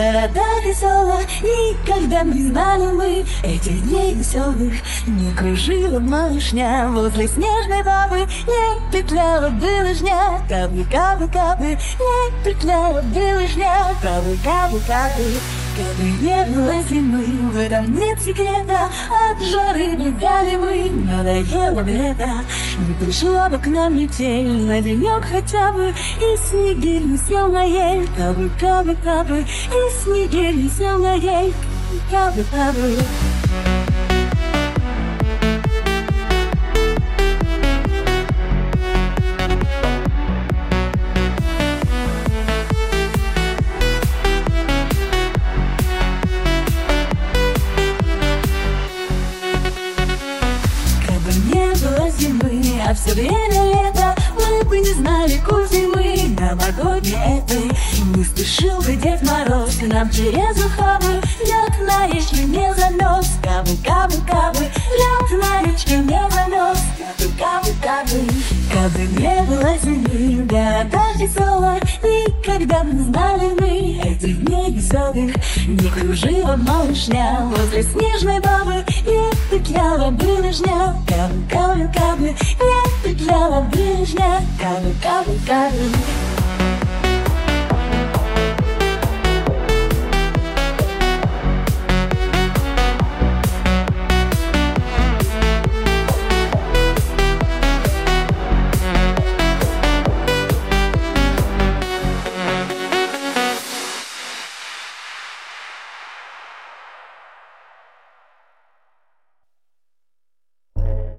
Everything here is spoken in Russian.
города веселых, никогда не знали мы этих дней веселых. Не кружила малышня возле снежной бабы, не петляла белышня, кабы, кабы, кабы, не петляла белышня, кабы, кабы, кабы. Кабы не было зимы, в этом нет секрета, от жары не дали мы, надоело лето. Не пришла бы к нам метель на денек хотя бы, и снегирь не сел на ель, кабы, кабы, кабы, и снегирь не сел на ель, кабы, кабы. А все время лето, мы бы не знали кузимы новогодней этой. Не спешил бы Дед Мороз к нам через ухабы, лед на речке не занес, кабы, кабы, кабы, лед на речке не занес, кабы, кабы, кабы. Кабы не было зимы, города веселых, никогда не знали мы этих дней веселых. Не кружила малышня возле снежной бабы, не петляла белышня, кабы, кабы, кабы, не петляла белышня, кабы, кабы, кабы.